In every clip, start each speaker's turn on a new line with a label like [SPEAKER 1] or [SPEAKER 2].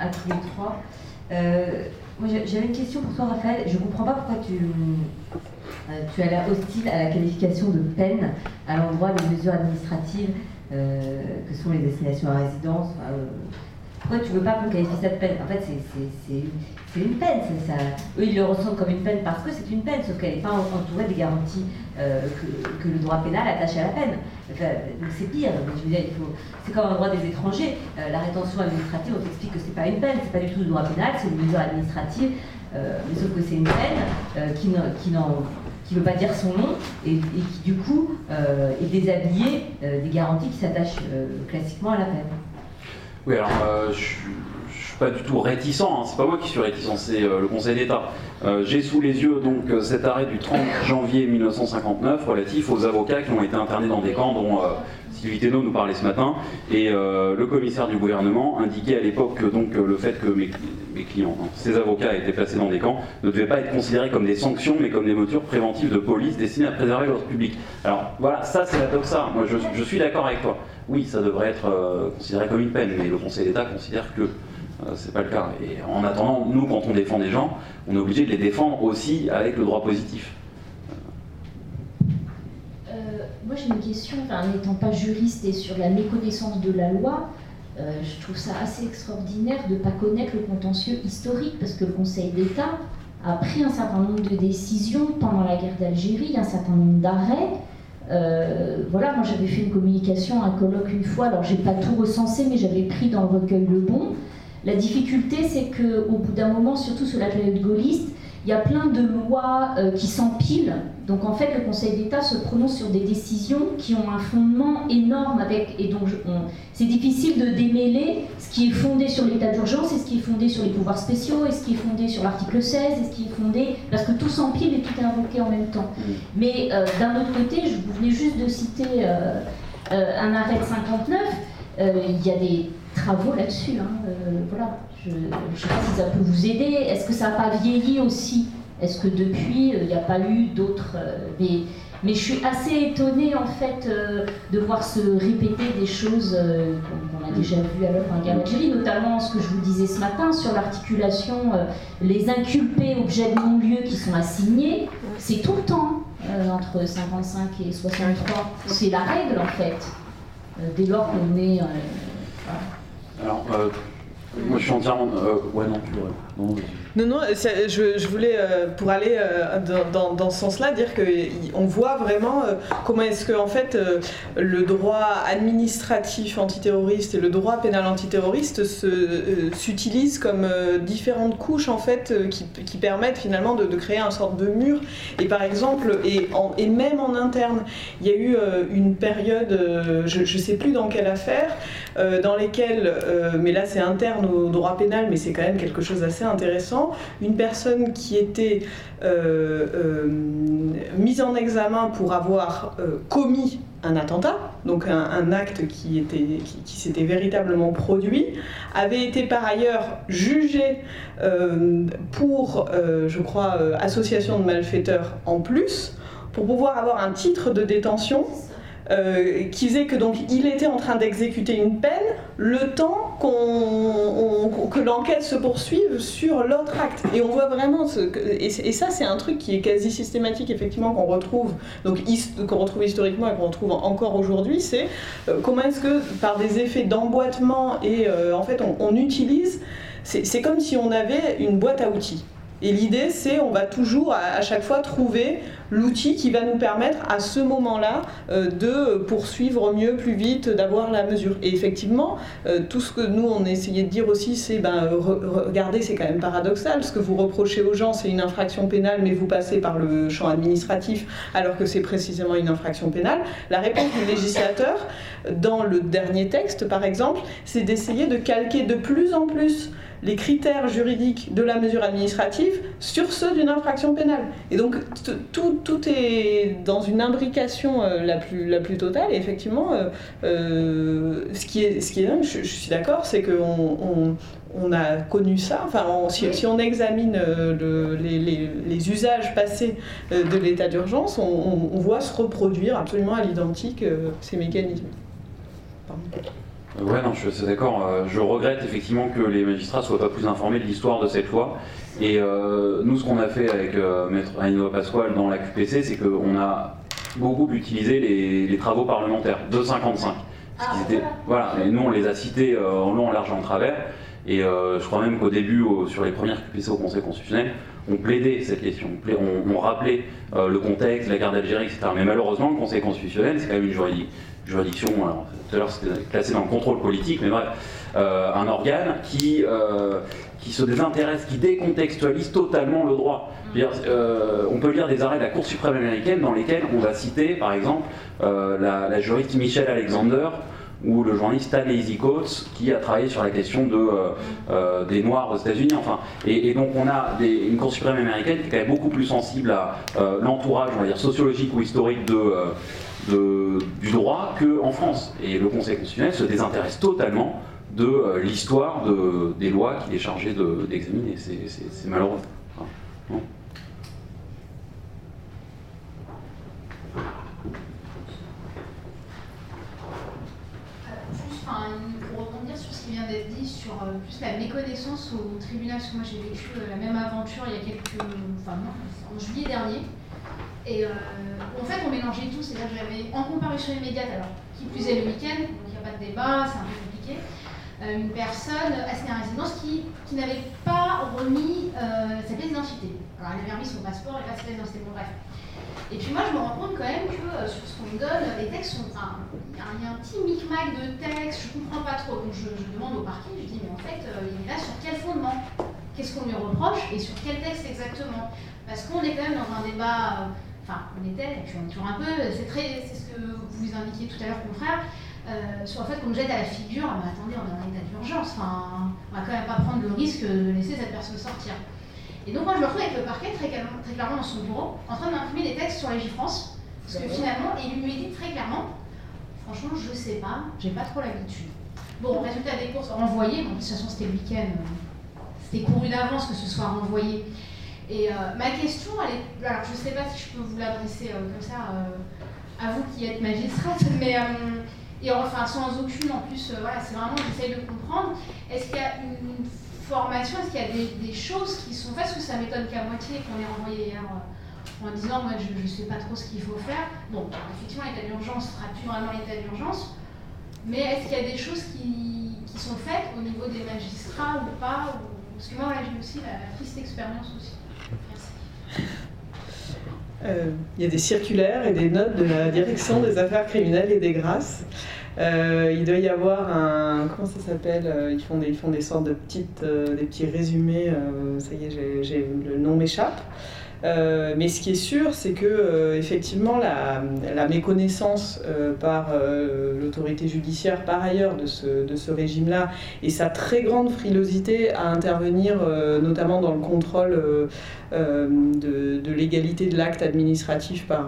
[SPEAKER 1] à tous les trois. Moi, j'avais une question pour toi, Raphaël. Je ne comprends pas pourquoi tu as l'air hostile à la qualification de peine à l'endroit des mesures administratives que sont les assignations à résidence. Pourquoi tu ne veux pas qu'on qualifie ça de peine? En fait, c'est une peine. Eux, ils le ressentent comme une peine parce que c'est une peine, sauf qu'elle n'est pas entourée des garanties que le droit pénal attache à la peine. Enfin, donc c'est pire. Je veux dire, c'est comme un droit des étrangers. La rétention administrative, on t'explique que c'est pas une peine, c'est pas du tout le droit pénal, c'est une mesure administrative, mais sauf que c'est une peine qui ne veut pas dire son nom et qui du coup est déshabillée des garanties qui s'attachent classiquement à la peine.
[SPEAKER 2] Oui, alors je suis pas du tout réticent, hein. C'est pas moi qui suis réticent, c'est le Conseil d'État. J'ai sous les yeux donc cet arrêt du 30 janvier 1959 relatif aux avocats qui ont été internés dans des camps dont Sylvie Thénault nous parlait ce matin, et le commissaire du gouvernement indiquait à l'époque donc le fait que mes clients, hein, ces avocats étaient placés dans des camps, ne devaient pas être considérés comme des sanctions mais comme des mesures préventives de police destinées à préserver l'ordre public. Alors voilà, ça c'est la doxa. Moi je suis d'accord avec toi. Oui, ça devrait être considéré comme une peine, mais le Conseil d'État considère que c'est pas le cas. Et en attendant, nous, quand on défend des gens, on est obligé de les défendre aussi avec le droit positif.
[SPEAKER 3] Moi, j'ai une question, n'étant pas juriste et sur la méconnaissance de la loi, je trouve ça assez extraordinaire de ne pas connaître le contentieux historique, parce que le Conseil d'État a pris un certain nombre de décisions pendant la guerre d'Algérie, un certain nombre d'arrêts. Voilà, moi j'avais fait une communication, un colloque une fois, alors j'ai pas tout recensé, mais j'avais pris dans le recueil le bon. La difficulté, c'est qu'au bout d'un moment, surtout sur la période gaulliste, il y a plein de lois qui s'empilent. Donc en fait, le Conseil d'État se prononce sur des décisions qui ont un fondement énorme et donc c'est difficile de démêler ce qui est fondé sur l'état d'urgence et ce qui est fondé sur les pouvoirs spéciaux et ce qui est fondé sur l'article 16 et ce qui est fondé... Parce que tout s'empile et tout est invoqué en même temps. Mais d'un autre côté, vous venez juste de citer un arrêt de 59, il y a des travaux là-dessus. Voilà. Je ne sais pas si ça peut vous aider. Est-ce que ça n'a pas vieilli aussi? Est-ce que depuis, il n'y a pas eu d'autres... Mais je suis assez étonnée, en fait, de voir se répéter des choses qu'on a déjà vues à l'œuvre en guerre d'Algérie, notamment ce que je vous disais ce matin sur l'articulation, les inculpés objets de non-lieu qui sont assignés, c'est tout le temps, entre 55 et 63. C'est la règle, en fait, dès lors qu'on est... voilà.
[SPEAKER 2] Alors, moi je suis entièrement... ouais, non, tu vois.
[SPEAKER 4] Non, je voulais, pour aller dans ce sens-là, dire qu'on voit vraiment comment est-ce que en fait, le droit administratif antiterroriste et le droit pénal antiterroriste s'utilisent comme différentes couches en fait, qui permettent finalement de créer une sorte de mur. Et par exemple, et même en interne, il y a eu une période, je ne sais plus dans quelle affaire, dans lesquelles, mais là c'est interne au droit pénal, mais c'est quand même quelque chose d'assez intéressant, une personne qui était mise en examen pour avoir commis un attentat, donc un acte qui s'était véritablement produit, avait été par ailleurs jugé pour, je crois, association de malfaiteurs en plus, pour pouvoir avoir un titre de détention qui faisait que donc il était en train d'exécuter une peine le temps que l'enquête se poursuive sur l'autre acte. Et on voit vraiment et ça c'est un truc qui est quasi systématique effectivement qu'on retrouve historiquement et qu'on retrouve encore aujourd'hui, c'est comment est-ce que par des effets d'emboîtement et en fait on utilise, c'est comme si on avait une boîte à outils. Et l'idée, c'est on va toujours, à chaque fois, trouver l'outil qui va nous permettre, à ce moment-là, de poursuivre mieux, plus vite, d'avoir la mesure. Et effectivement, tout ce que nous, on essayait de dire aussi, c'est, regardez, c'est quand même paradoxal. Ce que vous reprochez aux gens, c'est une infraction pénale, mais vous passez par le champ administratif, alors que c'est précisément une infraction pénale. La réponse du législateur, dans le dernier texte, par exemple, c'est d'essayer de calquer de plus en plus les critères juridiques de la mesure administrative sur ceux d'une infraction pénale. Et donc tout est dans une imbrication la plus totale. Et effectivement, ce qui est dingue, je suis d'accord, c'est qu'on a connu ça. Enfin, si on examine les usages passés de l'état d'urgence, on voit se reproduire absolument à l'identique ces mécanismes. Pardon.
[SPEAKER 2] Ouais, non, je suis d'accord. Je regrette effectivement que les magistrats ne soient pas plus informés de l'histoire de cette loi. Et nous, ce qu'on a fait avec Maître Annie Pasquale dans la QPC, c'est qu'on a beaucoup utilisé les travaux parlementaires de 55. Voilà, et nous, on les a cités en long, en large et en travers. Et je crois même qu'au début, sur les premières QPC au Conseil constitutionnel, on plaidait cette question, on rappelait le contexte, la guerre d'Algérie, etc. Mais malheureusement, le Conseil constitutionnel, c'est quand même une juridiction, alors, tout à l'heure c'était classé dans le contrôle politique, mais bref, un organe qui se désintéresse, qui décontextualise totalement le droit. On peut lire des arrêts de la Cour suprême américaine dans lesquels on va citer, par exemple, la juriste Michelle Alexander, ou le journaliste Stan Lazy Coates qui a travaillé sur la question des Noirs aux États-Unis. Enfin, et donc on a une Cour suprême américaine qui est quand même beaucoup plus sensible à l'entourage, on va dire sociologique ou historique du droit qu'en France. Et le Conseil constitutionnel se désintéresse totalement de l'histoire des lois qu'il est chargé d'examiner. C'est malheureux. Enfin, non.
[SPEAKER 5] Pour rebondir sur ce qui vient d'être dit sur plus la méconnaissance au tribunal, parce que moi j'ai vécu la même aventure il y a en juillet dernier, et en fait on mélangeait tout, c'est-à-dire que j'avais en comparution immédiate, alors qui plus est le week-end, donc il n'y a pas de débat, c'est un peu compliqué, une personne assignée à résidence qui n'avait pas remis sa pièce d'identité. Alors elle avait remis son passeport et pas sa pièce d'identité, bon bref. Et puis moi je me rends compte quand même que sur ce qu'on me donne, les textes sont... il y a un petit micmac de textes, je comprends pas trop. Donc je demande au parquet, je dis mais en fait il est là sur quel fondement? Qu'est-ce qu'on lui reproche et sur quel texte exactement? Parce qu'on est quand même dans un débat, on était, et puis on est toujours un peu, c'est ce que vous indiquiez tout à l'heure confrère, sur le fait qu'on nous jette à la figure, mais attendez on est en état d'urgence, on va quand même pas prendre le risque de laisser cette personne sortir. Et donc moi je me retrouve avec le parquet très clairement dans son bureau, en train d'imprimer des textes sur Légifrance, parce que finalement, il lui dit très clairement, franchement je sais pas, j'ai pas trop l'habitude. Bon, résultat des courses, renvoyé, bon, de toute façon c'était le week-end, c'était couru d'avance que ce soit renvoyé. Et ma question, elle est, alors je sais pas si je peux vous l'adresser comme ça à vous qui êtes magistrate, mais et enfin sans aucune en plus, voilà, c'est vraiment, j'essaye de comprendre, est-ce qu'il y a une formation, est-ce qu'il y a des choses qui sont faites, parce que ça m'étonne qu'à moitié qu'on ait renvoyé hier en disant moi je ne sais pas trop ce qu'il faut faire. Bon, effectivement l'état d'urgence ne sera plus vraiment l'état d'urgence, mais est-ce qu'il y a des choses qui sont faites au niveau des magistrats ou pas parce que moi j'ai aussi la triste expérience aussi. Merci.
[SPEAKER 4] Il y a des circulaires et des notes de la direction des affaires criminelles et des grâces. Il doit y avoir comment ça s'appelle, ils font des sortes de des petits résumés, ça y est, le nom m'échappe. Mais ce qui est sûr, c'est que effectivement la méconnaissance par l'autorité judiciaire par ailleurs de ce régime-là et sa très grande frilosité à intervenir notamment dans le contrôle de légalité de l'acte administratif par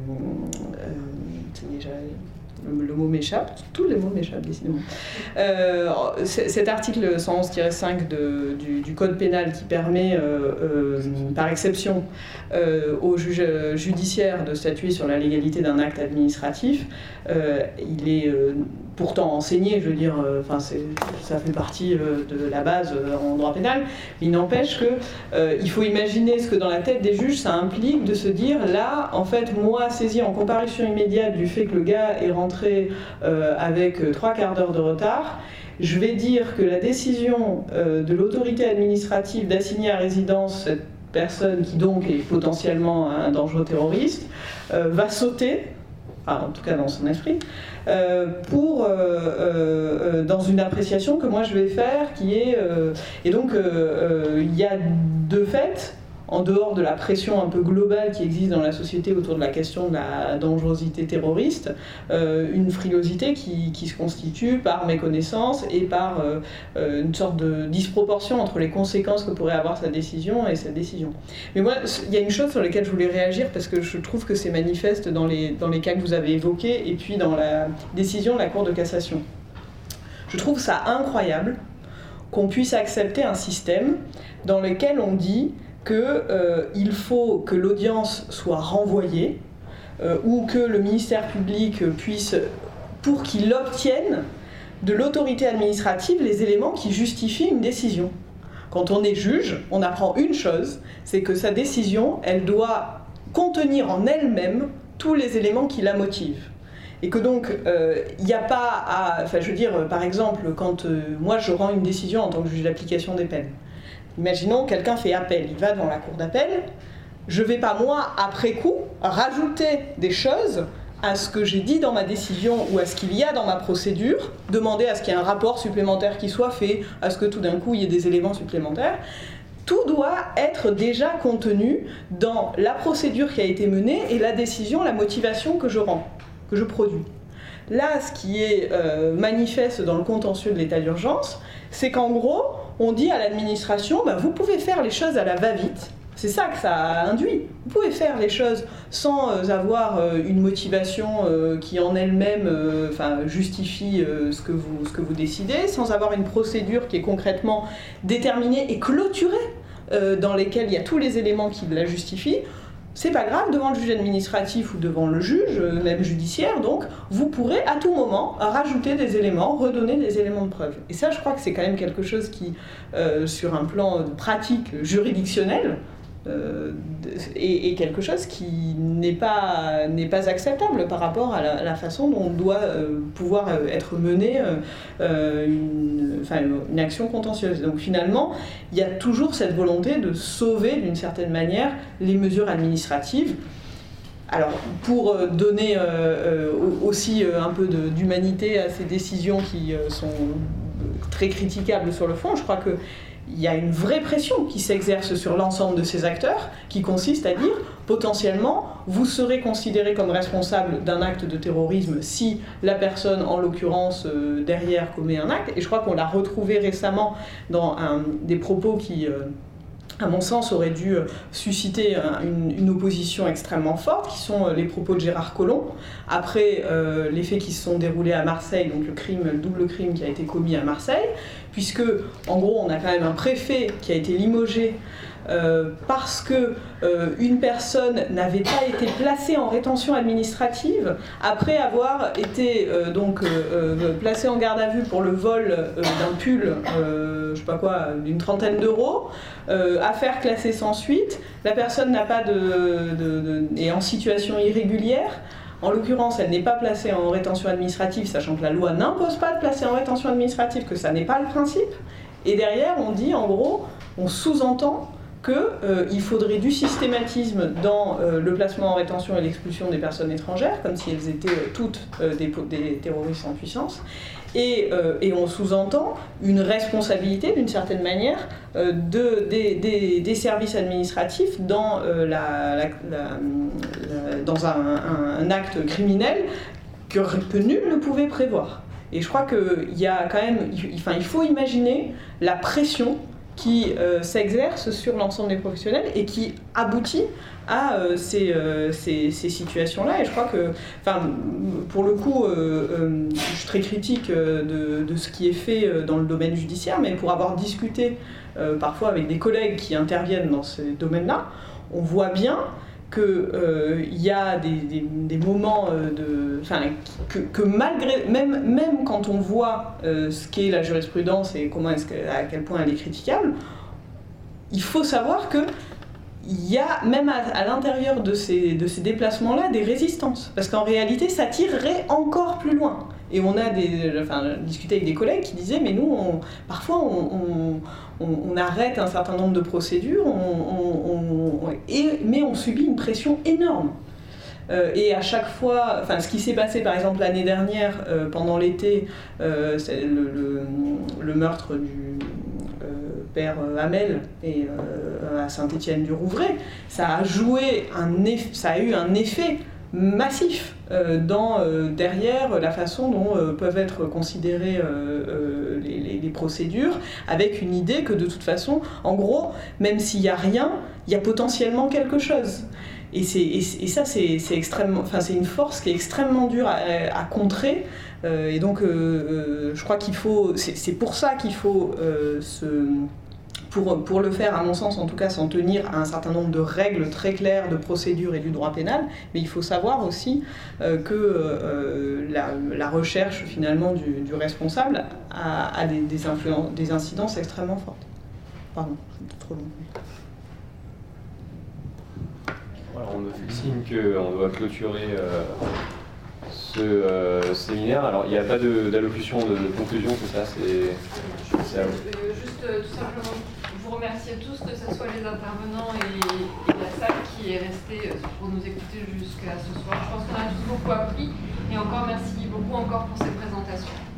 [SPEAKER 4] le mot m'échappe, tous les mots m'échappent décidément. Cet article 111-5 du Code pénal qui permet par exception aux juges judiciaires de statuer sur la légalité d'un acte administratif, il est pourtant enseigné, je veux dire, ça fait partie de la base en droit pénal, mais il n'empêche qu'il faut imaginer ce que dans la tête des juges ça implique de se dire là, en fait, moi saisi en comparution immédiate du fait que le gars est rentré avec 3 quarts d'heure de retard, je vais dire que la décision de l'autorité administrative d'assigner à résidence cette personne qui donc est potentiellement un dangereux terroriste va sauter, en tout cas dans son esprit, dans une appréciation que moi je vais faire qui est... et donc il y a de fait, en dehors de la pression un peu globale qui existe dans la société autour de la question de la dangerosité terroriste, une frilosité qui se constitue par méconnaissance et par une sorte de disproportion entre les conséquences que pourrait avoir sa décision et cette décision. Mais moi, il y a une chose sur laquelle je voulais réagir parce que je trouve que c'est manifeste dans les cas que vous avez évoqués et puis dans la décision de la Cour de cassation. Je trouve ça incroyable qu'on puisse accepter un système dans lequel on dit qu'il faut que l'audience soit renvoyée ou que le ministère public puisse, pour qu'il l'obtienne, de l'autorité administrative les éléments qui justifient une décision. Quand on est juge, on apprend une chose, c'est que sa décision, elle doit contenir en elle-même tous les éléments qui la motivent. Et que donc, il n'y a pas à... Enfin, je veux dire, par exemple, quand moi je rends une décision en tant que juge d'application des peines, imaginons quelqu'un fait appel, il va devant la cour d'appel, je ne vais pas, moi, après coup, rajouter des choses à ce que j'ai dit dans ma décision ou à ce qu'il y a dans ma procédure, demander à ce qu'il y ait un rapport supplémentaire qui soit fait, à ce que tout d'un coup il y ait des éléments supplémentaires. Tout doit être déjà contenu dans la procédure qui a été menée et la décision, la motivation que je rends, que je produis. Là, ce qui est manifeste dans le contentieux de l'état d'urgence, c'est qu'en gros, on dit à l'administration, vous pouvez faire les choses à la va-vite. C'est ça que ça induit. Vous pouvez faire les choses sans avoir une motivation qui en elle-même justifie ce que vous décidez, sans avoir une procédure qui est concrètement déterminée et clôturée, dans lesquelles il y a tous les éléments qui la justifient. C'est pas grave, devant le juge administratif ou devant le juge, même judiciaire, donc, vous pourrez à tout moment rajouter des éléments, redonner des éléments de preuve. Et ça, je crois que c'est quand même quelque chose qui, sur un plan pratique juridictionnel, est quelque chose qui n'est pas acceptable par rapport à la façon dont doit pouvoir être menée une action contentieuse. Donc finalement, il y a toujours cette volonté de sauver d'une certaine manière les mesures administratives. Alors, pour donner aussi un peu d'humanité à ces décisions qui sont très critiquables sur le fond, je crois que il y a une vraie pression qui s'exerce sur l'ensemble de ces acteurs, qui consiste à dire, potentiellement, vous serez considéré comme responsable d'un acte de terrorisme si la personne, en l'occurrence, derrière, commet un acte. Et je crois qu'on l'a retrouvé récemment dans des propos qui, à mon sens, auraient dû susciter une opposition extrêmement forte, qui sont les propos de Gérard Collomb, après les faits qui se sont déroulés à Marseille, donc le double crime qui a été commis à Marseille, puisque, en gros, on a quand même un préfet qui a été limogé parce que une personne n'avait pas été placée en rétention administrative après avoir été placée en garde à vue pour le vol d'un pull, je sais pas quoi, d'une trentaine d'euros, affaire classée sans suite. La personne n'a pas est en situation irrégulière. En l'occurrence, elle n'est pas placée en rétention administrative, sachant que la loi n'impose pas de placer en rétention administrative, que ça n'est pas le principe. Et derrière, on dit, en gros, on sous-entend qu'il faudrait du systématisme dans le placement en rétention et l'expulsion des personnes étrangères, comme si elles étaient toutes des terroristes en puissance. Et on sous-entend une responsabilité, d'une certaine manière, des services administratifs dans, dans un acte criminel que nul ne pouvait prévoir. Et je crois qu'il y a quand même, il faut imaginer la pression qui s'exerce sur l'ensemble des professionnels et qui aboutit à ces situations-là. Et je crois que, pour le coup, je suis très critique de ce qui est fait dans le domaine judiciaire, mais pour avoir discuté parfois avec des collègues qui interviennent dans ces domaines-là, on voit bien qu'il y a des moments que malgré, même quand on voit ce qu'est la jurisprudence et à quel point elle est critiquable, il faut savoir qu'il y a même à l'intérieur de ces déplacements-là des résistances. Parce qu'en réalité, ça tirerait encore plus loin. Et on a discuté avec des collègues qui disaient, mais nous, parfois, on arrête un certain nombre de procédures, mais on subit une pression énorme. Et à chaque fois, ce qui s'est passé par exemple l'année dernière, pendant l'été, c'est le meurtre du père Hamel et à Saint-Étienne-du-Rouvray, ça a eu un effet massif derrière la façon dont peuvent être considérées les procédures, avec une idée que de toute façon, en gros, même s'il n'y a rien, il y a potentiellement quelque chose. Et ça, c'est extrêmement, c'est une force qui est extrêmement dure à contrer. Et donc, je crois qu'il faut, c'est pour ça qu'il faut pour le faire, à mon sens, en tout cas, s'en tenir à un certain nombre de règles très claires de procédure et du droit pénal, mais il faut savoir aussi que la recherche, finalement, du responsable a des incidences extrêmement fortes. Pardon, c'est trop long.
[SPEAKER 6] Voilà, on me fait le signe qu'on doit clôturer ce séminaire. Alors, il n'y a pas d'allocution de conclusion, c'est ça, c'est à vous.
[SPEAKER 7] Juste tout simplement vous remercier tous, que ce soit les intervenants et la salle qui est restée pour nous écouter jusqu'à ce soir. Je pense qu'on a tous beaucoup appris et encore merci beaucoup encore pour ces présentations.